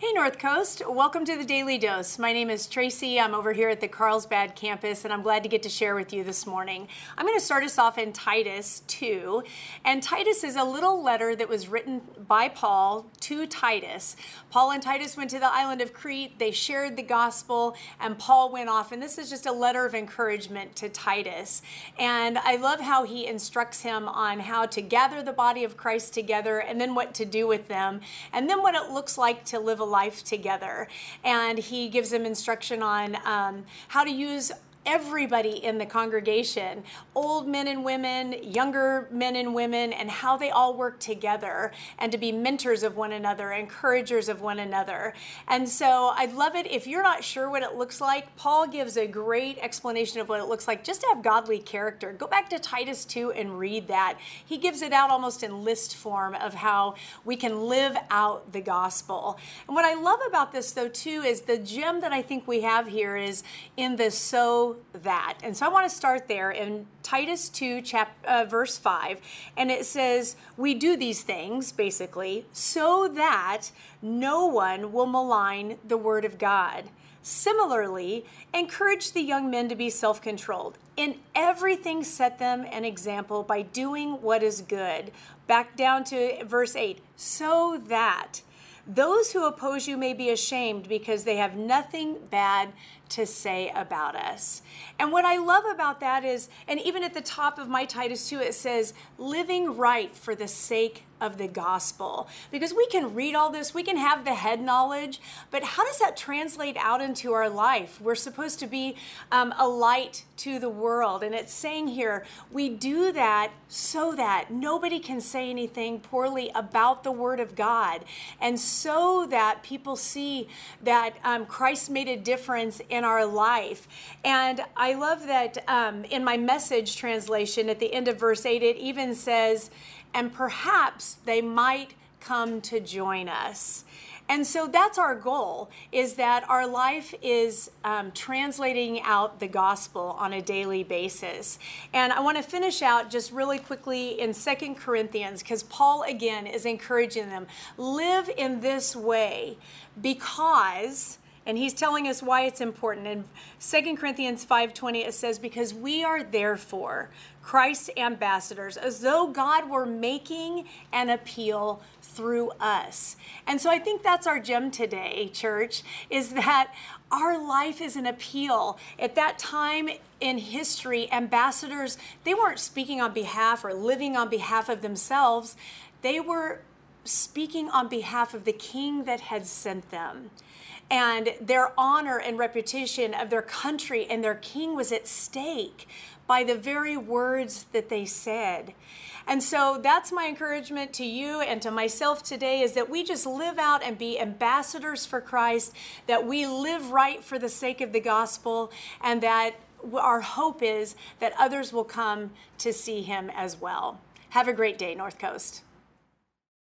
Hey North Coast, welcome to the Daily Dose. My name is Tracy. I'm over here at the Carlsbad campus and I'm glad to get to share with you this morning. I'm going to start us off in Titus 2. And Titus is a little letter that was written by Paul to Titus. Paul and Titus went to the island of Crete, they shared the gospel, and Paul went off. And this is just a letter of encouragement to Titus. And I love how he instructs him on how to gather the body of Christ together and then what to do with them, and then what it looks like to live a life together. And he gives them instruction on how to use everybody in the congregation, old men and women, younger men and women, and how they all work together and to be mentors of one another, encouragers of one another. And so I love it. If you're not sure what it looks like, Paul gives a great explanation of what it looks like just to have godly character. Go back to Titus 2 and read that. He gives it out almost in list form of how we can live out the gospel. And what I love about this though too is the gem that I think we have here is in the so that. And so I want to start there in Titus 2, verse 5. And it says, we do these things, basically, so that no one will malign the word of God. Similarly, encourage the young men to be self-controlled. In everything, set them an example by doing what is good. Back down to verse 8. So that those who oppose you may be ashamed because they have nothing bad to say about us. And what I love about that is, and even at the top of my Titus 2, it says, living right for the sake of the gospel. Because we can read all this, we can have the head knowledge, but how does that translate out into our life? We're supposed to be a light to the world. And it's saying here, we do that so that nobody can say anything poorly about the word of God. And so that people see that Christ made a difference in our life. And I love that in my Message translation at the end of verse 8, it even says, and perhaps they might come to join us. And so that's our goal, is that our life is translating out the gospel on a daily basis. And I want to finish out just really quickly in 2 Corinthians, because Paul, again, is encouraging them, live in this way because... And he's telling us why it's important. In 2 Corinthians 5:20, it says, because we are therefore Christ's ambassadors, as though God were making an appeal through us. And so I think that's our gem today, church, is that our life is an appeal. At that time in history, ambassadors, they weren't speaking on behalf or living on behalf of themselves. They were speaking on behalf of the king that had sent them. And their honor and reputation of their country and their king was at stake by the very words that they said. And so that's my encouragement to you and to myself today, is that we just live out and be ambassadors for Christ, that we live right for the sake of the gospel, and that our hope is that others will come to see him as well. Have a great day, North Coast.